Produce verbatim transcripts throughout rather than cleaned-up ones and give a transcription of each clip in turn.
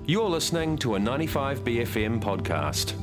You're listening to a ninety-five B F M podcast.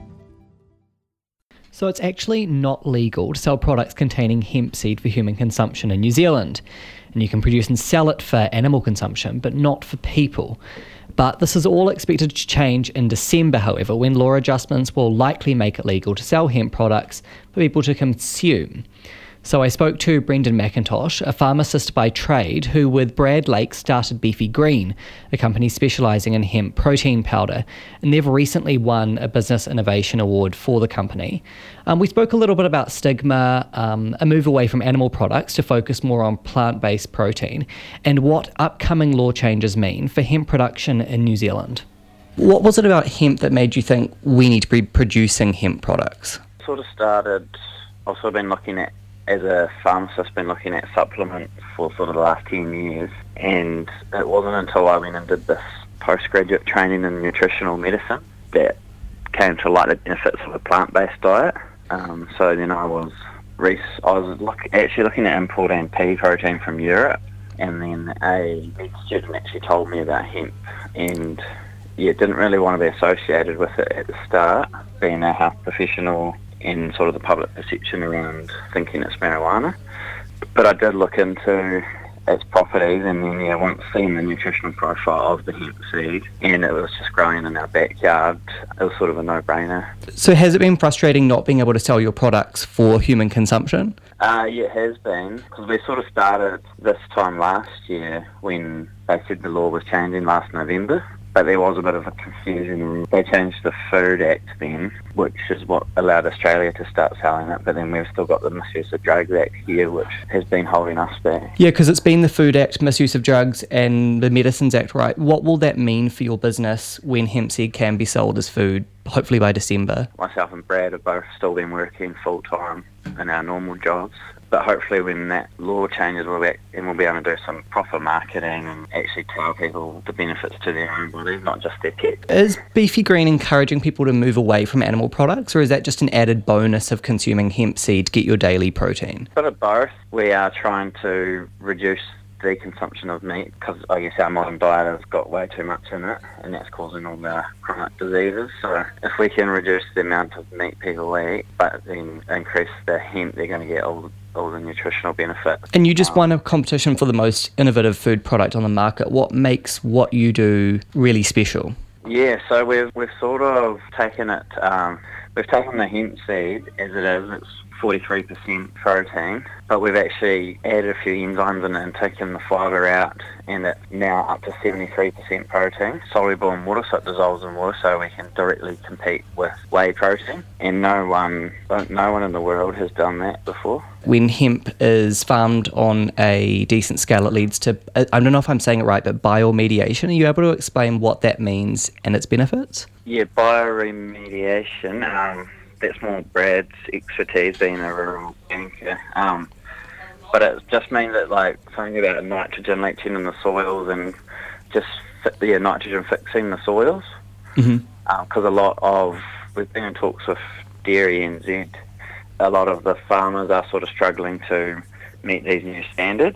So it's actually not legal to sell products containing hemp seed for human consumption in New Zealand. And you can produce and sell it for animal consumption, but not for people. But this is all expected to change in December, however, when law adjustments will likely make it legal to sell hemp products for people to consume. So I spoke to Brendan McIntosh, a pharmacist by trade, who with Brad Lake started Beefy Green, a company specialising in hemp protein powder, and they've recently won a Business Innovation Award for the company. Um, we spoke a little bit about stigma, um, a move away from animal products to focus more on plant-based protein, and what upcoming law changes mean for hemp production in New Zealand. What was it about hemp that made you think we need to be producing hemp products? Sort of started, I've sort of been looking at as a pharmacist, been looking at supplements for sort of the last ten years, and it wasn't until I went and did this postgraduate training in nutritional medicine that came to light the benefits of a plant-based diet. Um, so then I was res- I was look- actually looking at importing pea protein from Europe, and then a med student actually told me about hemp, and yeah, didn't really want to be associated with it at the start, being a health professional and sort of the public perception around thinking it's marijuana. But I did look into its properties, and then yeah, once seeing the nutritional profile of the hemp seed, and it was just growing in our backyard, it was sort of a no-brainer. So has it been frustrating not being able to sell your products for human consumption? Uh, yeah, it has been, because we sort of started this time last year when they said the law was changing last November. But there was a bit of a confusion. They changed the Food Act then, which is what allowed Australia to start selling it, but then we've still got the Misuse of Drugs Act here, which has been holding us back. Yeah, because it's been the Food Act, Misuse of Drugs, and the Medicines Act, right? What will that mean for your business when hemp seed can be sold as food, hopefully by December? Myself and Brad have both still been working full-time in our normal jobs. But hopefully when that law changes, we'll be, and we'll be able to do some proper marketing and actually tell people the benefits to their own body, not just their pet. Is Beefy Green encouraging people to move away from animal products, or is that just an added bonus of consuming hemp seed to get your daily protein? A bit of both. We are trying to reduce the consumption of meat, because I guess our modern diet has got way too much in it, and that's causing all the chronic diseases. So if we can reduce the amount of meat people eat, but then increase the hemp, they're going to get all all the nutritional benefits. And you just won a competition for the most innovative food product on the market. What makes what you do really special? Yeah, so we've we've sort of taken it, um, we've taken the hemp seed as it is, it's forty-three percent protein, but we've actually added a few enzymes in it and taken the fibre out, and it's now up to seventy-three percent protein, soluble in water, so it dissolves in water, so we can directly compete with whey protein, and no one, no one in the world has done that before. When hemp is farmed on a decent scale, it leads to, I don't know if I'm saying it right, but bioremediation. Are you able to explain what that means and its benefits? Yeah, bioremediation, um, that's more Brad's expertise, being a rural banker. Um, but it just means that, like, something about nitrogen leaching in the soils and just fi- yeah, nitrogen fixing the soils. Because mm-hmm. um, a lot of, we've been in talks with Dairy N Z, a lot of the farmers are sort of struggling to meet these new standards,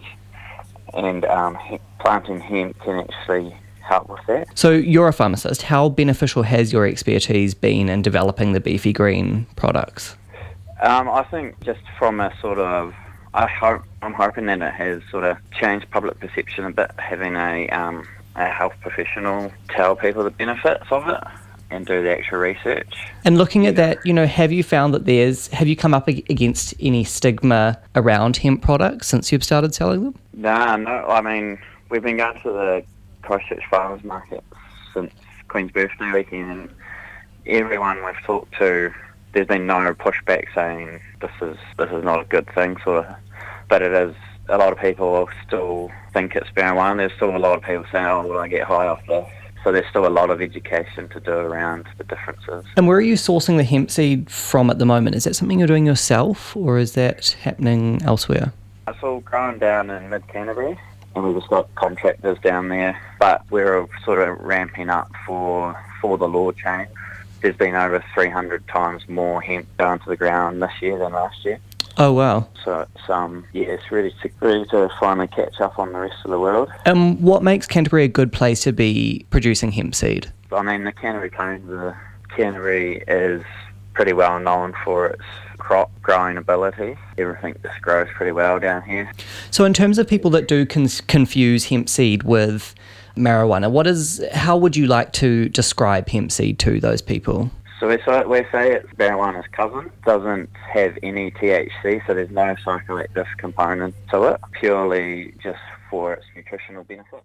and um, he- planting hemp can actually help with that. So you're a pharmacist. How beneficial has your expertise been in developing the Beefy Green products? Um, I think just from a sort of, I hope, I'm hoping that it has sort of changed public perception a bit, having a, um, a health professional tell people the benefits of it and do the actual research. And looking at that, you know, have you found that there's, have you come up against any stigma around hemp products since you've started selling them? Nah, no, I mean, we've been going to the Christchurch Farmers Market since Queen's birthday weekend, and everyone we've talked to, there's been no pushback saying this is this is not a good thing, sort of. But it is. A lot of people still think it's marijuana. There's still a lot of people saying, "Oh, will I get high off this?" So there's still a lot of education to do around the differences. And where are you sourcing the hemp seed from at the moment? Is that something you're doing yourself, or is that happening elsewhere? It's all grown down in mid-Canterbury, and we've just got contractors down there, but we're sort of ramping up for for the law change. There's been over three hundred times more hemp down to the ground this year than last year. Oh, wow. So it's, um, yeah, it's ready to, ready to finally catch up on the rest of the world. And what makes Canterbury a good place to be producing hemp seed? I mean, the Canterbury Plains, the Canterbury is pretty well known for its crop growing ability. Everything just grows pretty well down here. So in terms of people that do con- confuse hemp seed with marijuana, what is, how would you like to describe hemp seed to those people? So we say, we say it's marijuana's cousin. Doesn't have any T H C, so there's no psychoactive component to it, purely just for its nutritional benefits.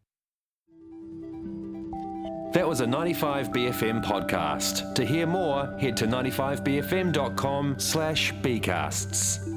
That was a ninety-five B F M podcast. To hear more, head to ninety-five b f m dot com slash bcasts.